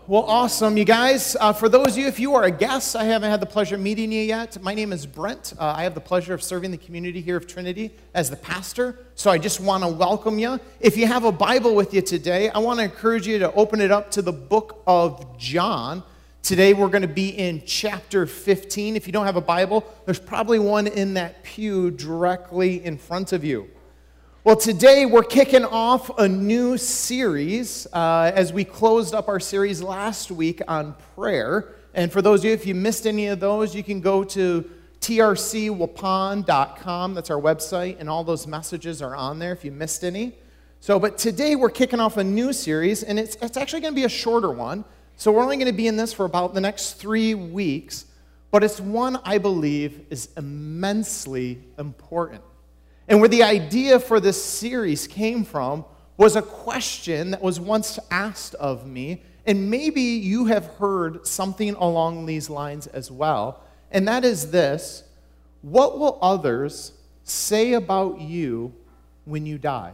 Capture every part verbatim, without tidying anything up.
Well, awesome, you guys. Uh, for those of you, if you are a guest, I haven't had the pleasure of meeting you yet. My name is Brent. Uh, I have the pleasure of serving the community here of Trinity as the pastor. So I just want to welcome you. If you have a Bible with you today, I want to encourage you to open it up to the book of John. Today we're going to be in chapter fifteen. If you don't have a Bible, there's probably one in that pew directly in front of you. Well, today we're kicking off a new series uh, as we closed up our series last week on prayer. And for those of you, if you missed any of those, you can go to T R C waupun dot com. That's our website, and all those messages are on there if you missed any. So, but today we're kicking off a new series, and it's, it's actually going to be a shorter one. So we're only going to be in this for about the next three weeks, but it's one I believe is immensely important. And where the idea for this series came from was a question that was once asked of me, and maybe you have heard something along these lines as well, and that is this: what will others say about you when you die?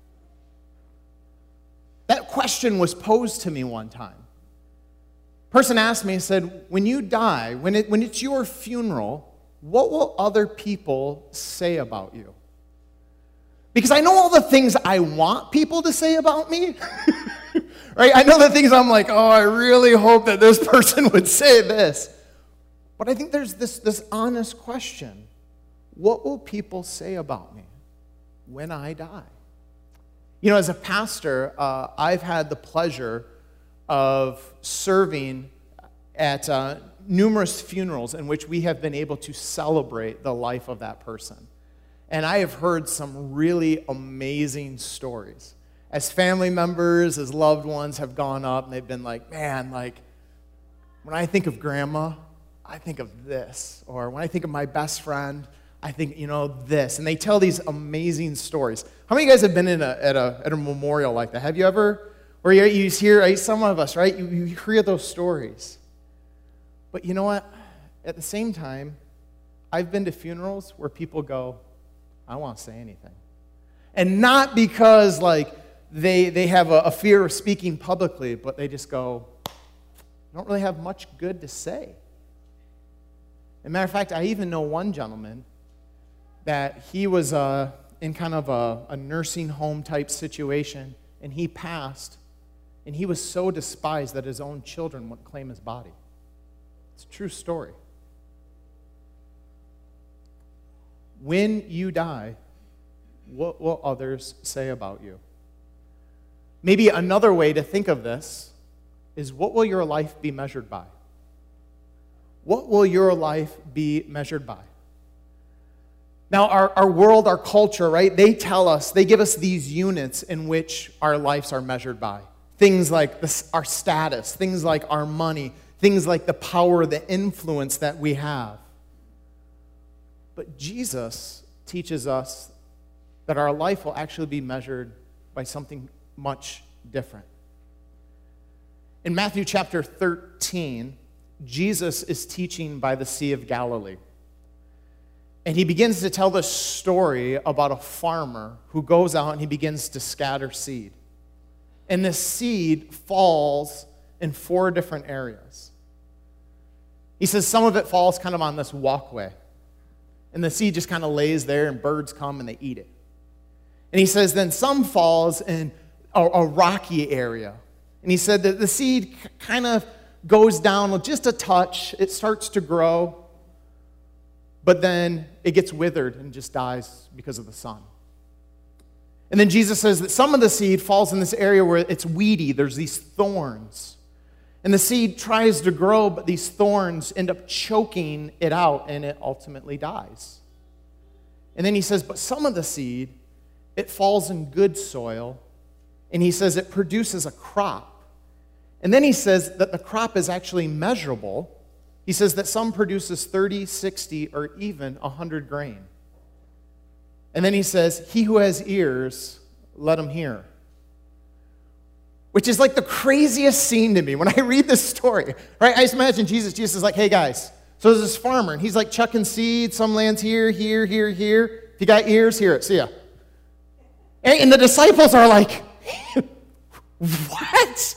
That question was posed to me one time. A person asked me, said, when you die, when, it, when it's your funeral, what will other people say about you? Because I know all the things I want people to say about me, right? I know the things I'm like, oh, I really hope that this person would say this. But I think there's this, this honest question: what will people say about me when I die? You know, as a pastor, uh, I've had the pleasure of serving at uh, numerous funerals in which we have been able to celebrate the life of that person. And I have heard some really amazing stories. As family members, as loved ones have gone up, and they've been like, man, like, when I think of grandma, I think of this. Or when I think of my best friend, I think, you know, this. And they tell these amazing stories. How many of you guys have been in a, at, a, at a memorial like that? Have you ever, or you, you hear, some of us, right, you, you hear those stories. But you know what? At the same time, I've been to funerals where people go, I don't want to say anything. And not because, like, they they have a, a fear of speaking publicly, but they just go, I don't really have much good to say. As a matter of fact, I even know one gentleman that he was uh, in kind of a, a nursing home type situation, and he passed, and he was so despised that his own children wouldn't claim his body. It's a true story. When you die, what will others say about you? Maybe another way to think of this is, what will your life be measured by? What will your life be measured by? Now, our, our world, our culture, right, they tell us, they give us these units in which our lives are measured by. Things like this, our status, things like our money, things like the power, the influence that we have. But Jesus teaches us that our life will actually be measured by something much different. In Matthew chapter thirteen, Jesus is teaching by the Sea of Galilee. And he begins to tell this story about a farmer who goes out and he begins to scatter seed. And this seed falls in four different areas. He says some of it falls kind of on this walkway. And the seed just kind of lays there, and birds come and they eat it. And he says then some falls in a, a rocky area. And he said that the seed kind of goes down just a touch. It starts to grow, but then it gets withered and just dies because of the sun. And then Jesus says that some of the seed falls in this area where it's weedy. There's these thorns. And the seed tries to grow, but these thorns end up choking it out, and it ultimately dies. And then he says, but some of the seed, it falls in good soil, and he says it produces a crop. And then he says that the crop is actually measurable. He says that some produces thirty, sixty, or even one hundred grain. And then he says, he who has ears, let him hear. Which is like the craziest scene to me when I read this story, right? I just imagine Jesus. Jesus is like, hey, guys, so there's this farmer, and he's like chucking seeds. Some land's here, here, here, here. If you got ears, hear it. See ya. And the disciples are like, what?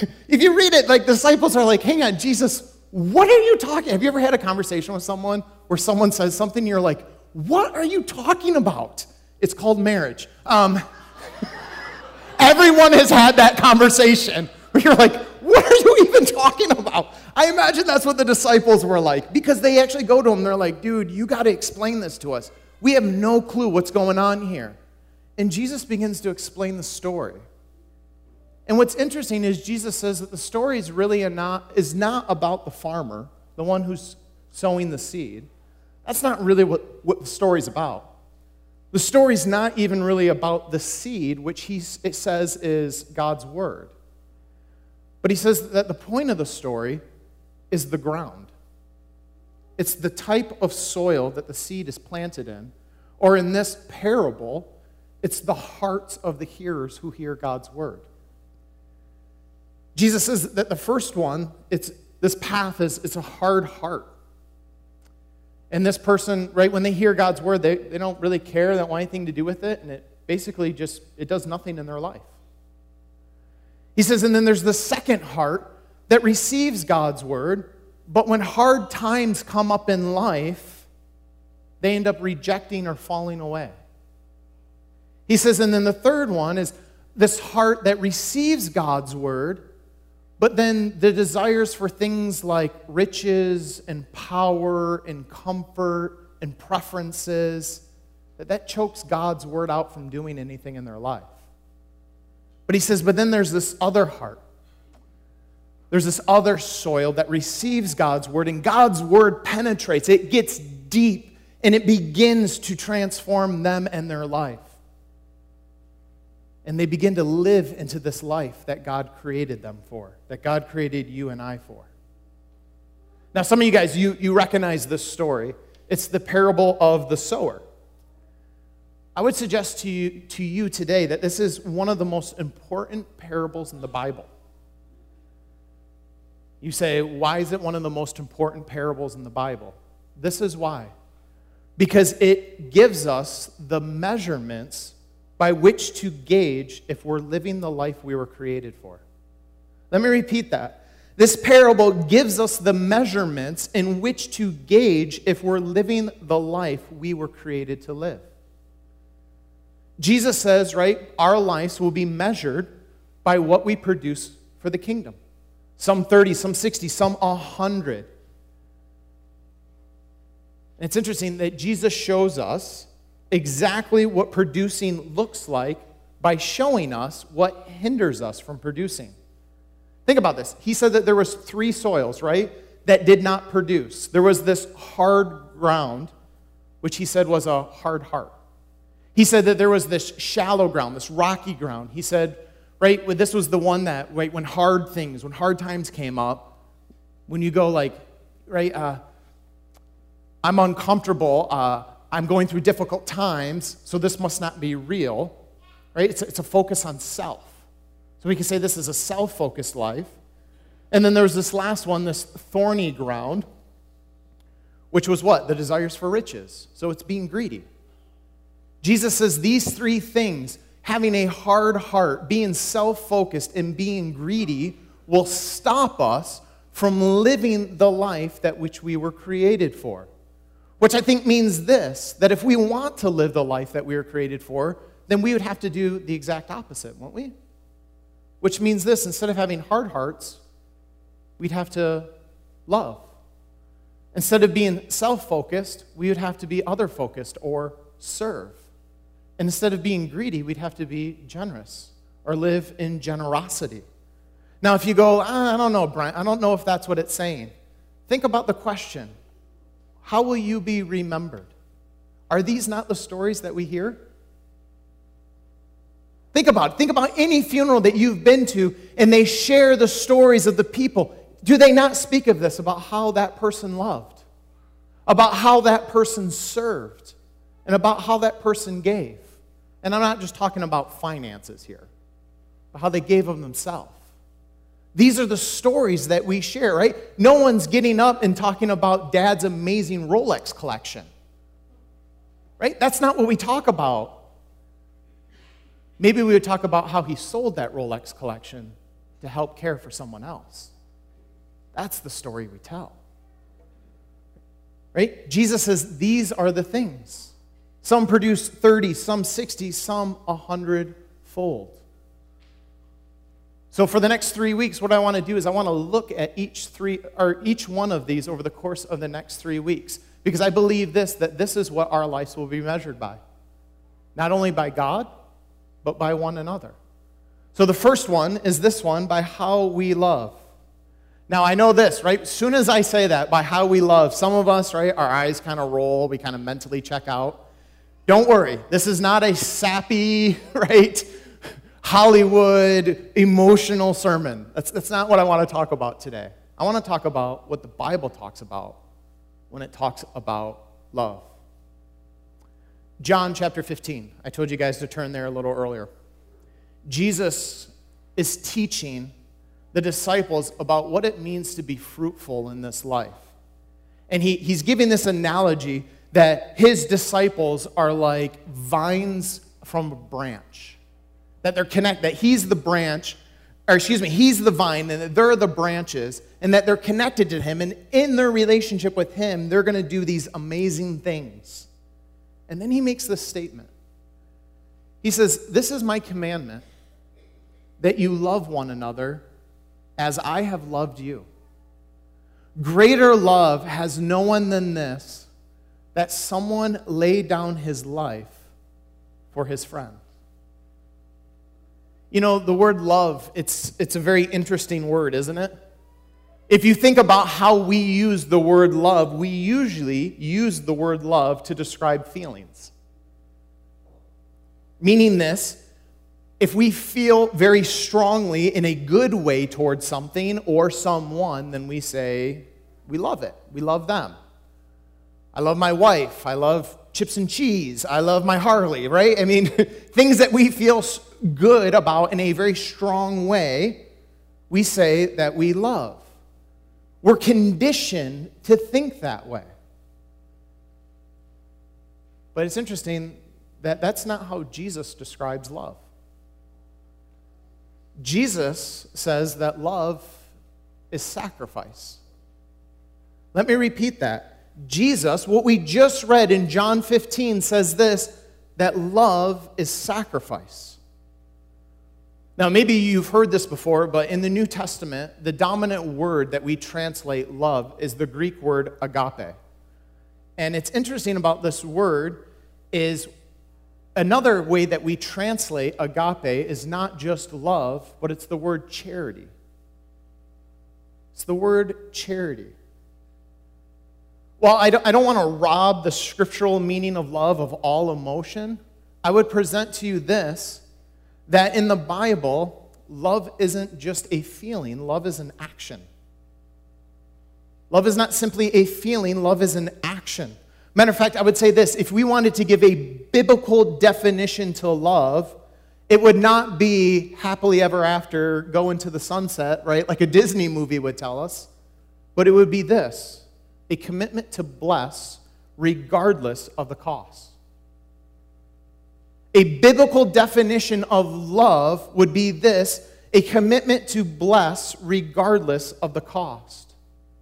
if you read it, like the disciples are like, hang on, Jesus, what are you talking? Have you ever had a conversation with someone where someone says something and you're like, what are you talking about? It's called marriage. Um, everyone has had that conversation where you're like, what are you even talking about? I imagine that's what the disciples were like, because they actually go to him, they're like, dude, you got to explain this to us. We have no clue what's going on here. And Jesus begins to explain the story. And what's interesting is Jesus says that the story is really a not, is not about the farmer, the one who's sowing the seed. That's not really what, what the story's about. The story's not even really about the seed, which he it says is God's word. But he says that the point of the story is the ground. It's the type of soil that the seed is planted in. Or in this parable, it's the hearts of the hearers who hear God's word. Jesus says that the first one, it's this path is it's a hard heart. And this person, right, when they hear God's word, they, they don't really care, they don't want anything to do with it, and it basically just, it does nothing in their life. He says, and then there's the second heart that receives God's word, but when hard times come up in life, they end up rejecting or falling away. He says, and then the third one is this heart that receives God's word, but then the desires for things like riches and power and comfort and preferences, that that chokes God's word out from doing anything in their life. But he says, but then there's this other heart. There's this other soil that receives God's word, and God's word penetrates. It gets deep, and it begins to transform them and their life. And they begin to live into this life that God created them for, that God created you and I for. Now, some of you guys, you, you recognize this story. It's the parable of the sower. I would suggest to you, to you today that this is one of the most important parables in the Bible. You say, why is it one of the most important parables in the Bible? This is why. Because it gives us the measurements by which to gauge if we're living the life we were created for. Let me repeat that. This parable gives us the measurements in which to gauge if we're living the life we were created to live. Jesus says, right, our lives will be measured by what we produce for the kingdom. Some thirty, some sixty, some one hundred. And it's interesting that Jesus shows us exactly what producing looks like by showing us what hinders us from producing. Think about this. He said that there was three soils, right, that did not produce. There was this hard ground, which he said was a hard heart. He said that there was this shallow ground, this rocky ground. He said, right, this was the one that, right, when hard things, when hard times came up, when you go like, right, uh, I'm uncomfortable, uh, I'm going through difficult times, so this must not be real, right? It's a, it's a focus on self. So we can say this is a self-focused life. And then there's this last one, this thorny ground, which was what? The desires for riches. So it's being greedy. Jesus says these three things, having a hard heart, being self-focused, and being greedy, will stop us from living the life that which we were created for. Which I think means this, that if we want to live the life that we were created for, then we would have to do the exact opposite, won't we? Which means this, instead of having hard hearts, we'd have to love. Instead of being self-focused, we would have to be other-focused or serve. And instead of being greedy, we'd have to be generous or live in generosity. Now, if you go, ah, I don't know, Brian, I don't know if that's what it's saying. Think about the question. How will you be remembered? Are these not the stories that we hear? Think about it. Think about any funeral that you've been to, and they share the stories of the people. Do they not speak of this, about how that person loved, about how that person served, and about how that person gave? And I'm not just talking about finances here, but how they gave of themselves. These are the stories that we share, right? No one's getting up and talking about Dad's amazing Rolex collection, right? That's not what we talk about. Maybe we would talk about how he sold that Rolex collection to help care for someone else. That's the story we tell. Right? Jesus says these are the things. Some produce thirty, some sixty, some a hundred fold. So for the next three weeks, what I want to do is I want to look at each three or each one of these over the course of the next three weeks. Because I believe this, that this is what our lives will be measured by. Not only by God, but by one another. So the first one is this one, by how we love. Now, I know this, right? As soon as I say that, by how we love, some of us, right, our eyes kind of roll, we kind of mentally check out. Don't worry, this is not a sappy, right, Hollywood emotional sermon. That's, that's not what I want to talk about today. I want to talk about what the Bible talks about when it talks about love. John chapter fifteen. I told you guys to turn there a little earlier. Jesus is teaching the disciples about what it means to be fruitful in this life. And he, he's giving this analogy that his disciples are like vines from a branch. That they're connected, that he's the branch, or excuse me, he's the vine, and that they're the branches, and that they're connected to him, and in their relationship with him, they're going to do these amazing things. And then he makes this statement. He says, "This is my commandment, that you love one another as I have loved you. Greater love has no one than this, that someone lay down his life for his friend." You know, the word love, it's, it's a very interesting word, isn't it? If you think about how we use the word love, we usually use the word love to describe feelings. Meaning this, if we feel very strongly in a good way towards something or someone, then we say, we love it. We love them. I love my wife. I love chips and cheese. I love my Harley, right? I mean, things that we feel good about in a very strong way, we say that we love. We're conditioned to think that way. But it's interesting that that's not how Jesus describes love. Jesus says that love is sacrifice. Let me repeat that. Jesus, what we just read in John fifteen, says this, that love is sacrifice. Now, maybe you've heard this before, but in the New Testament, the dominant word that we translate love is the Greek word agape. And it's interesting about this word is another way that we translate agape is not just love, but it's the word charity. It's the word charity. Well, I don't, I don't want to rob the scriptural meaning of love of all emotion. I would present to you this, that in the Bible, love isn't just a feeling, love is an action. Love is not simply a feeling, love is an action. Matter of fact, I would say this, if we wanted to give a biblical definition to love, it would not be happily ever after, go into the sunset, right, like a Disney movie would tell us, but it would be this, a commitment to bless regardless of the cost. A biblical definition of love would be this, a commitment to bless regardless of the cost.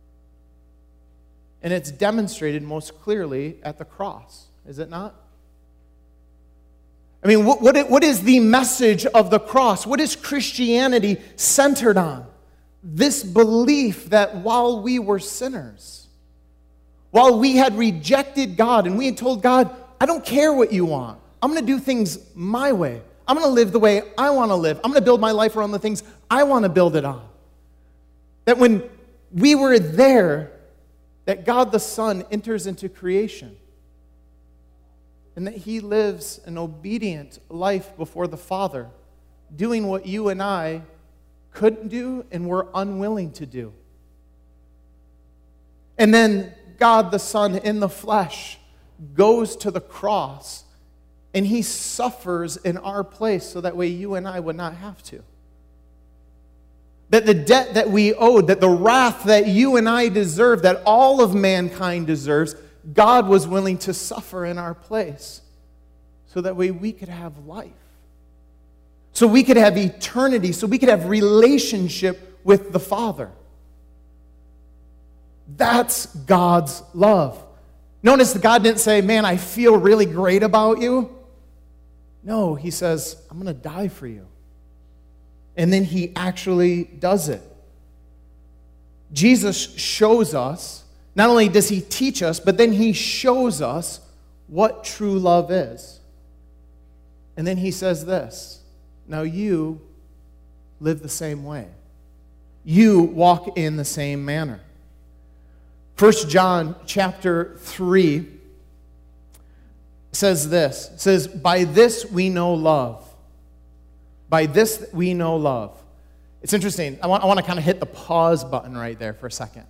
And it's demonstrated most clearly at the cross, is it not? I mean, what, what, what is the message of the cross? What is Christianity centered on? This belief that while we were sinners, while we had rejected God and we had told God, I don't care what you want. I'm going to do things my way. I'm going to live the way I want to live. I'm going to build my life around the things I want to build it on. That when we were there, that God the Son enters into creation. And that he lives an obedient life before the Father, doing what you and I couldn't do and were unwilling to do. And then God the Son in the flesh goes to the cross and he suffers in our place so that way you and I would not have to. That the debt that we owed, that the wrath that you and I deserve, that all of mankind deserves, God was willing to suffer in our place so that way we could have life. so we could have eternity, so we could have relationship with the Father. That's God's love. Notice that God didn't say, man, I feel really great about you. No, he says, I'm going to die for you. And then he actually does it. Jesus shows us, not only does he teach us, but then he shows us what true love is. And then he says this, now you live the same way. You walk in the same manner. First John chapter three says this, it says, by this we know love. By this we know love. It's interesting. I want, I want to kind of hit the pause button right there for a second.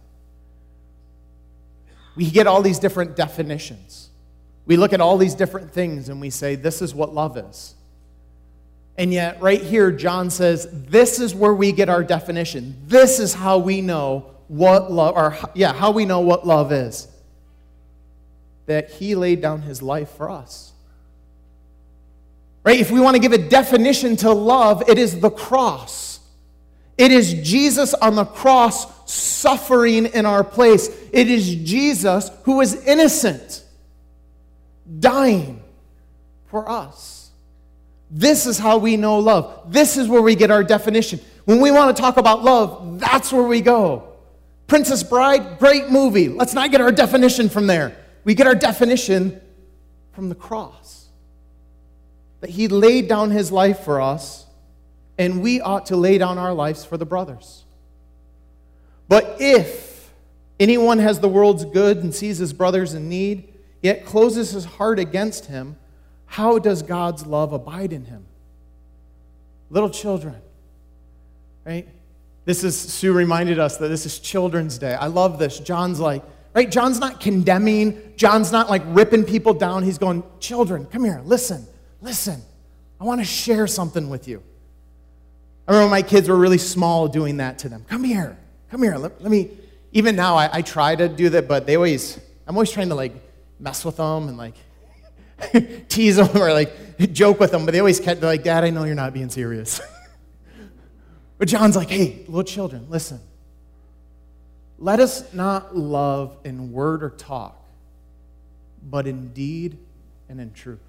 We get all these different definitions. We look at all these different things and we say, this is what love is. And yet, right here, John says, this is where we get our definition. This is how we know what love, or yeah, how we know what love is. That he laid down his life for us. Right? If we want to give a definition to love, it is the cross. It is Jesus on the cross suffering in our place. It is Jesus who was innocent, dying for us. This is how we know love. This is where we get our definition. When we want to talk about love, that's where we go. Princess Bride, great movie. Let's not get our definition from there. We get our definition from the cross. That he laid down his life for us, and we ought to lay down our lives for the brothers. But if anyone has the world's good and sees his brothers in need, yet closes his heart against him, how does God's love abide in him? Little children, right? This is, Sue reminded us that this is Children's Day. I love this. John's like, right? John's not condemning. John's not like ripping people down. He's going, children, come here, listen, listen. I want to share something with you. I remember my kids were really small doing that to them. Come here, come here. Let, let me, even now I, I try to do that, but they always, I'm always trying to like mess with them and like tease them or like joke with them, but they always kept like, Dad, I know you're not being serious. But John's like, hey, little children, listen. Let us not love in word or talk, but in deed and in truth.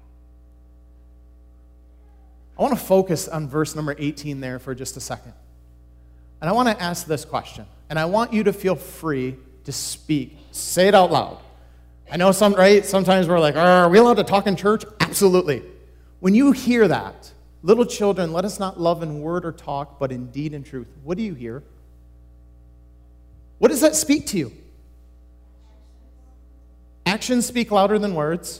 I want to focus on verse number eighteen there for just a second. And I want to ask this question, and I want you to feel free to speak. Say it out loud. I know some, right? Sometimes we're like, are we allowed to talk in church? Absolutely. When you hear that, little children, let us not love in word or talk, but in deed and truth. What do you hear? What does that speak to you? Actions speak louder than words.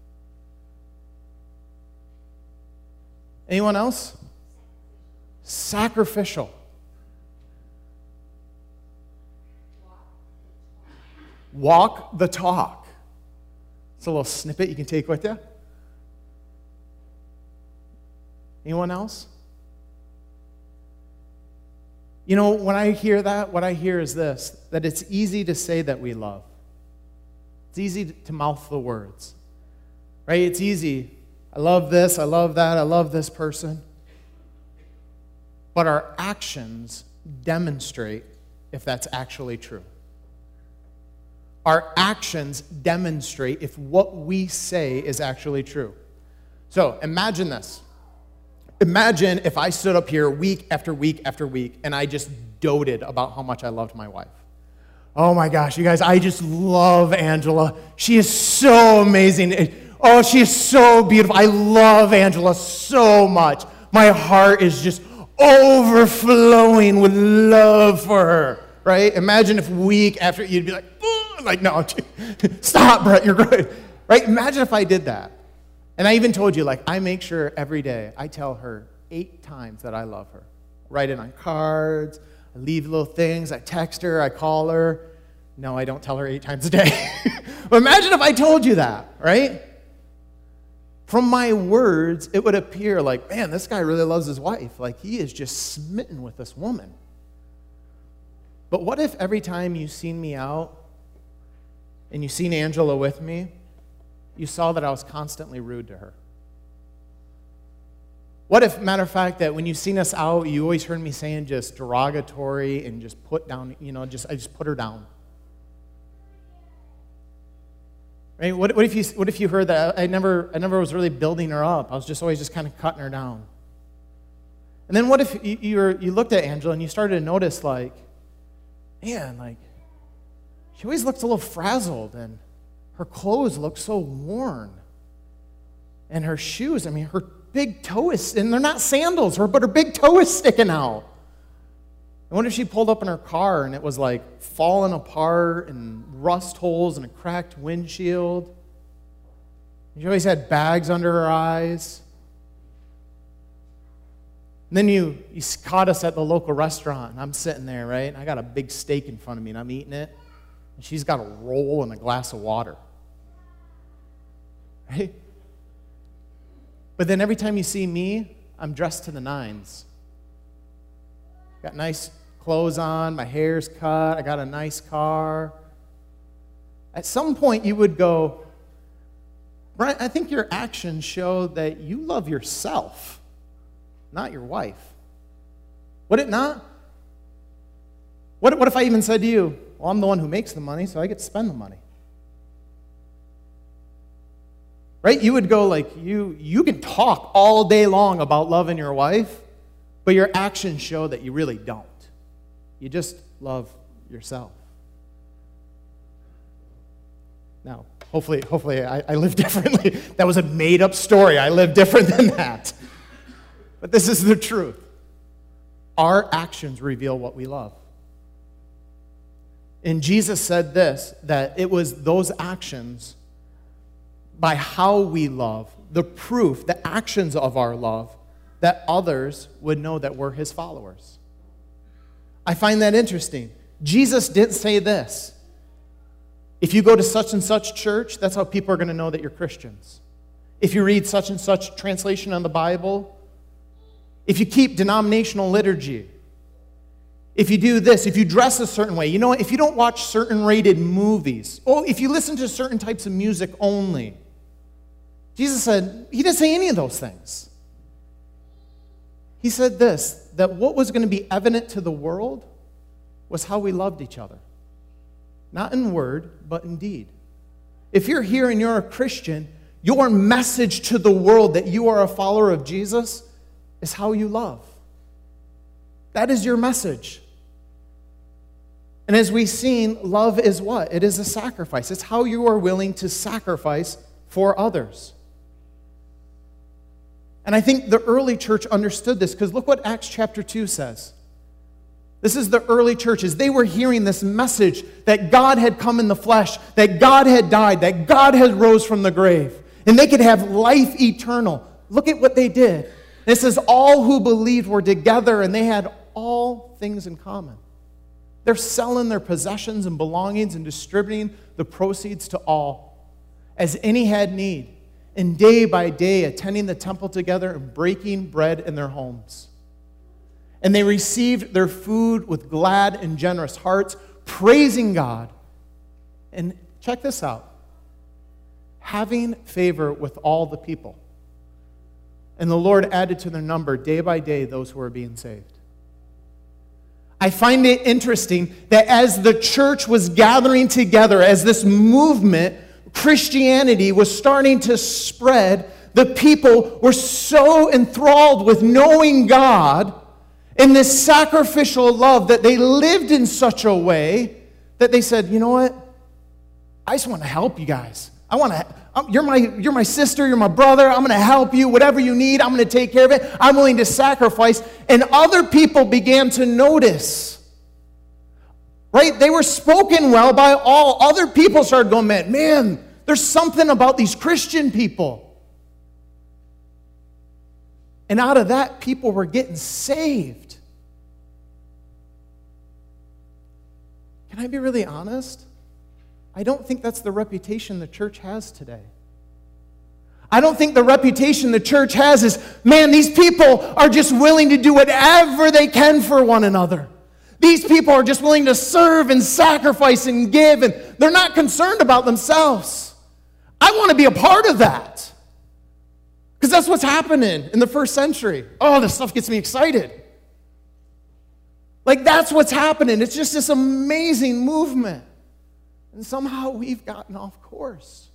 Anyone else? Sacrificial. Walk the talk. It's a little snippet you can take with you. Anyone else? You know, when I hear that, what I hear is this, that it's easy to say that we love. It's easy to mouth the words, right? It's easy. I love this, I love that, I love this person. But our actions demonstrate if that's actually true. Our actions demonstrate if what we say is actually true. So imagine this. Imagine if I stood up here week after week after week and I just doted about how much I loved my wife. Oh my gosh, you guys, I just love Angela. She is so amazing. Oh, she is so beautiful. I love Angela so much. My heart is just overflowing with love for her, right? Imagine if week after you'd be like, like, no, stop, Brett, you're good, right? Imagine if I did that. And I even told you, like, I make sure every day I tell her eight times that I love her. Write it on cards, I leave little things, I text her, I call her. No, I don't tell her eight times a day. But imagine if I told you that, right? From my words, it would appear like, man, this guy really loves his wife. Like, he is just smitten with this woman. But what if every time you seen me out and you seen Angela with me, you saw that I was constantly rude to her? What if, matter of fact, that when you've seen us out, you always heard me saying just derogatory and just put down, you know, just I just put her down. Right? What, what if you what if you heard that I never I never was really building her up? I was just always just kind of cutting her down. And then what if you you, were, you looked at Angela and you started to notice, like, man, like, she always looks a little frazzled, and her clothes look so worn. And her shoes, I mean, her big toe is, and they're not sandals, her, but her big toe is sticking out. I wonder if she pulled up in her car and it was like falling apart and rust holes and a cracked windshield. She always had bags under her eyes. And then you, you caught us at the local restaurant, and I'm sitting there, right? And I got a big steak in front of me, and I'm eating it. And she's got a roll and a glass of water. Right? But then every time you see me, I'm dressed to the nines. Got nice clothes on, my hair's cut, I got a nice car. At some point you would go, Brian, I think your actions show that you love yourself, not your wife. Would it not? What, what if I even said to you, well, I'm the one who makes the money, so I get to spend the money? Right? You would go like, you, you can talk all day long about loving your wife, but your actions show that you really don't. You just love yourself. Now, hopefully, hopefully I, I live differently. That was a made-up story. I live different than that. But this is the truth. Our actions reveal what we love. And Jesus said this, that it was those actions, by how we love, the proof, the actions of our love, that others would know that we're his followers. I find that interesting. Jesus didn't say this. If you go to such and such church, that's how people are going to know that you're Christians. If you read such and such translation on the Bible, if you keep denominational liturgy, if you do this, if you dress a certain way, you know, if you don't watch certain rated movies, or if you listen to certain types of music only, Jesus said, he didn't say any of those things. He said this, that what was going to be evident to the world was how we loved each other. Not in word, but in deed. If you're here and you're a Christian, your message to the world that you are a follower of Jesus is how you love. That is your message. And as we've seen, love is what? It is a sacrifice. It's how you are willing to sacrifice for others. And I think the early church understood this, because look what Acts chapter two says. This is the early churches. They were hearing this message that God had come in the flesh, that God had died, that God had rose from the grave, and they could have life eternal. Look at what they did. It says all who believed were together, and they had all things in common. They're selling their possessions and belongings and distributing the proceeds to all, as any had need, and day by day attending the temple together and breaking bread in their homes. And they received their food with glad and generous hearts, praising God. And check this out. Having favor with all the people. And the Lord added to their number day by day those who were being saved. I find it interesting that as the church was gathering together, as this movement, Christianity was starting to spread, the people were so enthralled with knowing God and this sacrificial love that they lived in such a way that they said, you know what? I just want to help you guys. I want to. You're my, you're my sister, you're my brother, I'm going to help you, whatever you need, I'm going to take care of it, I'm willing to sacrifice. And other people began to notice, right? They were spoken well by all. Other people started going, man, man, there's something about these Christian people. And out of that, people were getting saved. Can I be really honest? I don't think that's the reputation the church has today. I don't think the reputation the church has is, man, these people are just willing to do whatever they can for one another. These people are just willing to serve and sacrifice and give, and they're not concerned about themselves. I want to be a part of that. Because that's what's happening in the first century. Oh, this stuff gets me excited. Like, that's what's happening. It's just this amazing movement. And somehow we've gotten off course.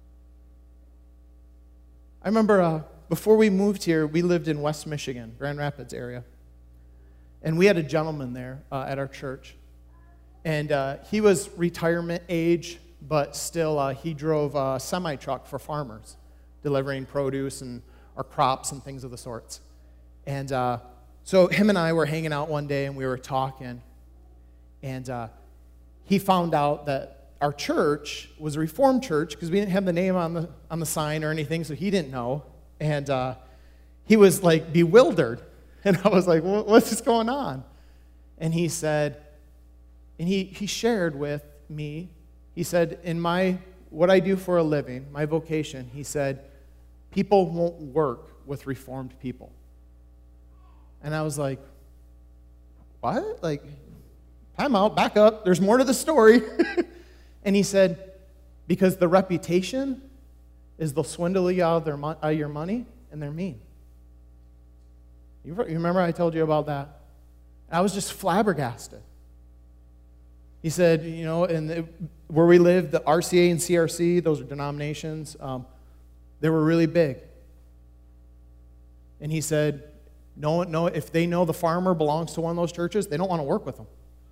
I remember uh, before we moved here, we lived in West Michigan, Grand Rapids area. And we had a gentleman there uh, at our church. And uh, he was retirement age, but still uh, he drove a semi-truck for farmers, delivering produce and our crops and things of the sorts. And uh, so him and I were hanging out one day, and we were talking. And uh, he found out that our church was a Reformed church, because we didn't have the name on the on the sign or anything, so he didn't know. And uh, he was like bewildered. And I was like, well, what's going on? And he said, and he, he shared with me, he said, in my, what I do for a living, my vocation, he said, people won't work with Reformed people. And I was like, what? Like, time out, back up, there's more to the story. And he said, because the reputation is they'll swindle you out of, their, out of your money, and they're mean. You remember I told you about that? I was just flabbergasted. He said, you know, and the, where we live, the R C A and C R C, those are denominations, um, they were really big. And he said, no, no, if they know the farmer belongs to one of those churches, they don't want to work with them.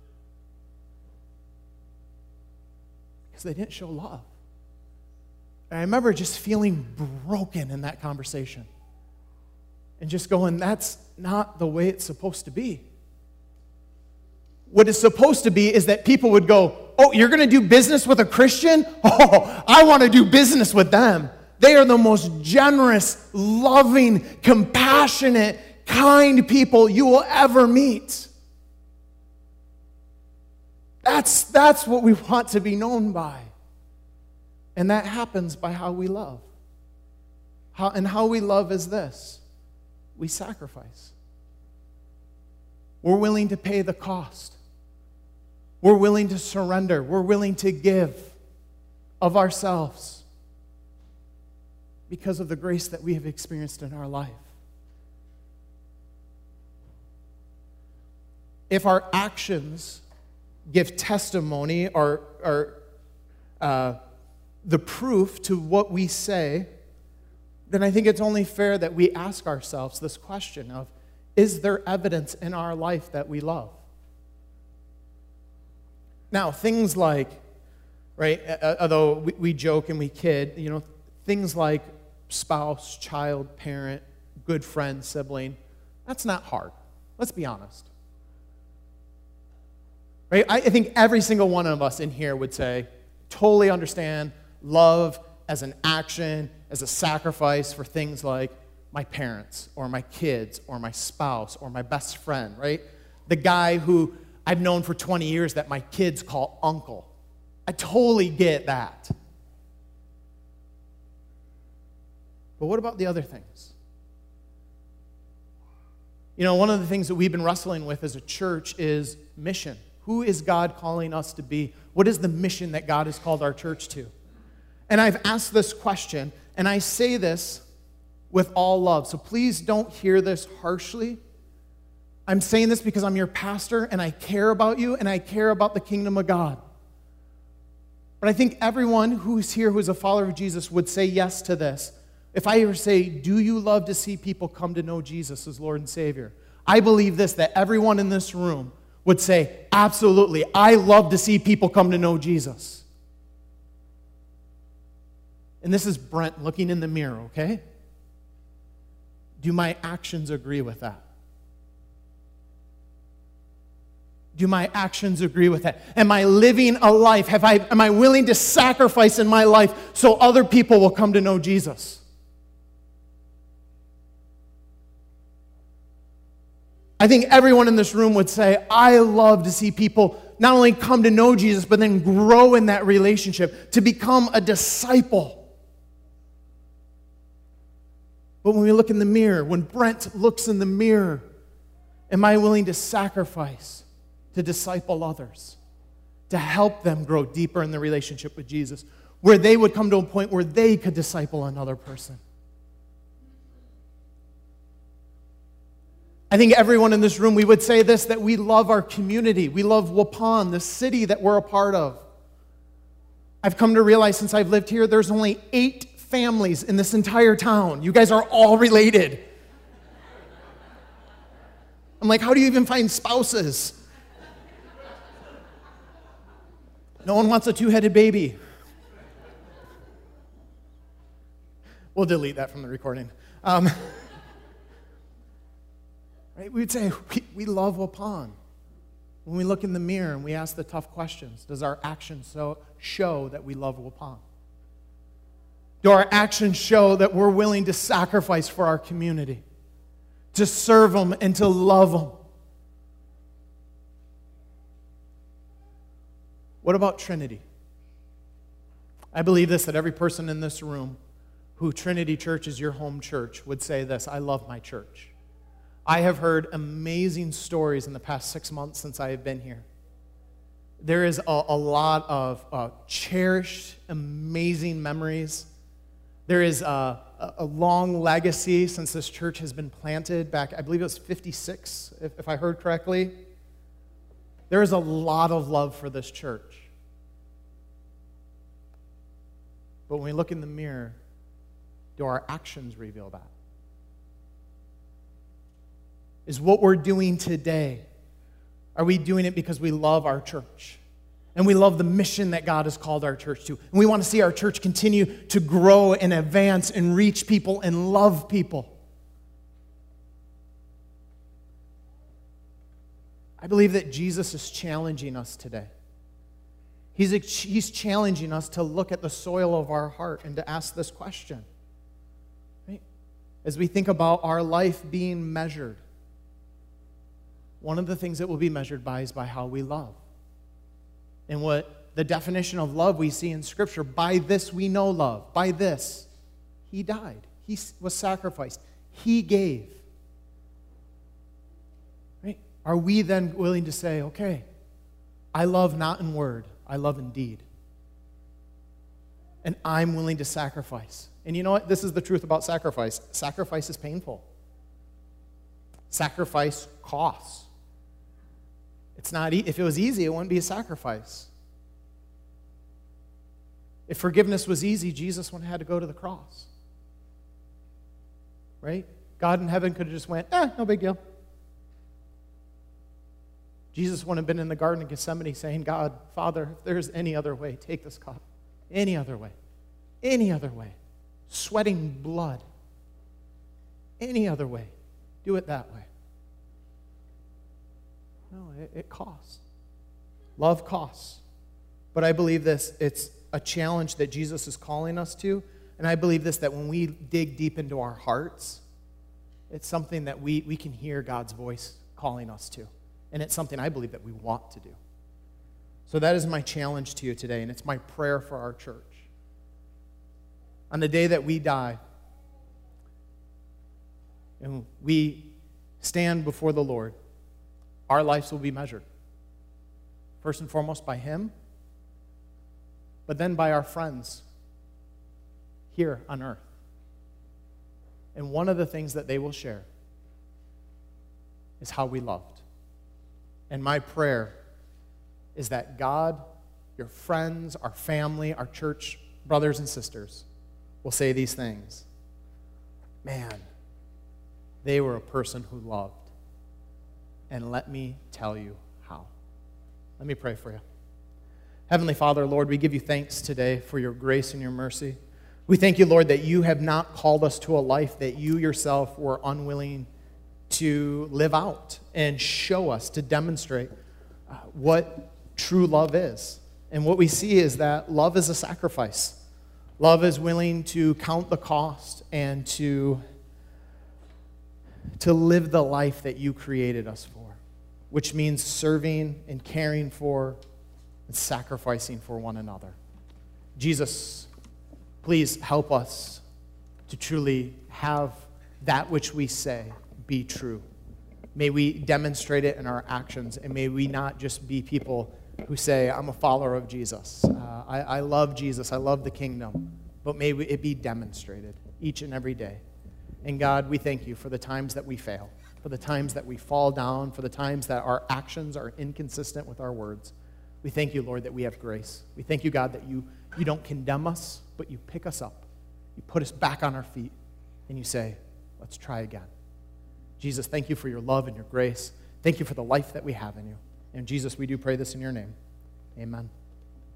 Because they didn't show love. And I remember just feeling broken in that conversation. And just going, that's not the way it's supposed to be. What it's supposed to be is that people would go, oh, you're going to do business with a Christian? Oh, I want to do business with them. They are the most generous, loving, compassionate, kind people you will ever meet. That's, that's what we want to be known by. And that happens by how we love. How, and how we love is this. We sacrifice. We're willing to pay the cost. We're willing to surrender. We're willing to give of ourselves because of the grace that we have experienced in our life. If our actions give testimony or, or uh, the proof to what we say, then I think it's only fair that we ask ourselves this question of, is there evidence in our life that we love? Now, things like, right, although we, we joke and we kid, you know, things like spouse, child, parent, good friend, sibling, that's not hard. Let's be honest. Right? I, I think every single one of us in here would say, totally understand love as an action, as a sacrifice for things like my parents or my kids or my spouse or my best friend, right? The guy who I've known for twenty years that my kids call uncle. I totally get that. But what about the other things? You know, one of the things that we've been wrestling with as a church is mission. Who is God calling us to be? What is the mission that God has called our church to? And I've asked this question, and I say this with all love, so please don't hear this harshly. I'm saying this because I'm your pastor, and I care about you, and I care about the kingdom of God. But I think everyone who's here who's a follower of Jesus would say yes to this. If I ever say, do you love to see people come to know Jesus as Lord and Savior? I believe this, that everyone in this room would say, absolutely, I love to see people come to know Jesus. And this is Brent looking in the mirror, okay? Do my actions agree with that? Do my actions agree with that? Am I living a life? Have I, am I willing to sacrifice in my life so other people will come to know Jesus? I think everyone in this room would say, I love to see people not only come to know Jesus, but then grow in that relationship, to become a disciple. But when we look in the mirror, when Brent looks in the mirror, am I willing to sacrifice to disciple others, to help them grow deeper in the relationship with Jesus, where they would come to a point where they could disciple another person? I think everyone in this room, we would say this, that we love our community. We love Waupun, the city that we're a part of. I've come to realize since I've lived here, there's only eight families in this entire town. You guys are all related. I'm like, how do you even find spouses? No one wants a two-headed baby. We'll delete that from the recording. Um, right? We'd say, we, we love Waupun. When we look in the mirror and we ask the tough questions, does our actions so, show that we love Waupun? Do our actions show that we're willing to sacrifice for our community, to serve them and to love them? What about Trinity? I believe this, that every person in this room who Trinity Church is your home church would say this: I love my church. I have heard amazing stories in the past six months since I have been here. There is a, a lot of uh, cherished, amazing memories. There is a, a long legacy since this church has been planted back, I believe it was fifty-six, if, if I heard correctly. There is a lot of love for this church. But when we look in the mirror, do our actions reveal that? Is what we're doing today, are we doing it because we love our church? And we love the mission that God has called our church to. And we want to see our church continue to grow and advance and reach people and love people. I believe that Jesus is challenging us today. He's, he's challenging us to look at the soil of our heart and to ask this question. Right? As we think about our life being measured, one of the things that will be measured by is by how we love. And what the definition of love we see in Scripture, by this we know love. By this, He died. He was sacrificed. He gave. Right? Are we then willing to say, okay, I love not in word, I love in deed. And I'm willing to sacrifice. And you know what? This is the truth about sacrifice. Sacrifice is painful. Sacrifice costs. It's not, e- if it was easy, it wouldn't be a sacrifice. If forgiveness was easy, Jesus wouldn't have had to go to the cross. Right? God in heaven could have just went, eh, no big deal. Jesus wouldn't have been in the Garden of Gethsemane saying, God, Father, if there's any other way, take this cup. Any other way. Any other way. Sweating blood. Any other way. Do it that way. No, it, it costs. Love costs. But I believe this, it's a challenge that Jesus is calling us to. And I believe this, that when we dig deep into our hearts, it's something that we, we can hear God's voice calling us to. And it's something I believe that we want to do. So that is my challenge to you today, and it's my prayer for our church. On the day that we die, and we stand before the Lord, our lives will be measured. First and foremost by Him, but then by our friends here on earth. And one of the things that they will share is how we loved. And my prayer is that God, your friends, our family, our church brothers and sisters will say these things. Man, they were a person who loved. And let me tell you how. Let me pray for you. Heavenly Father, Lord, we give you thanks today for your grace and your mercy. We thank you, Lord, that you have not called us to a life that you yourself were unwilling to live out and show us, to demonstrate uh, what true love is. And what we see is that love is a sacrifice. Love is willing to count the cost and to, to live the life that you created us for, which means serving and caring for and sacrificing for one another. Jesus, please help us to truly have that which we say be true. May we demonstrate it in our actions, and may we not just be people who say, I'm a follower of Jesus. Uh, I, I love Jesus. I love the kingdom. But may we, it be demonstrated each and every day. And God, we thank you for the times that we fail. for the times that we fall down, for the times that our actions are inconsistent with our words. We thank you, Lord, that we have grace. We thank you, God, that you, you don't condemn us, but you pick us up. You put us back on our feet, and you say, let's try again. Jesus, thank you for your love and your grace. Thank you for the life that we have in you. And Jesus, we do pray this in your name. Amen.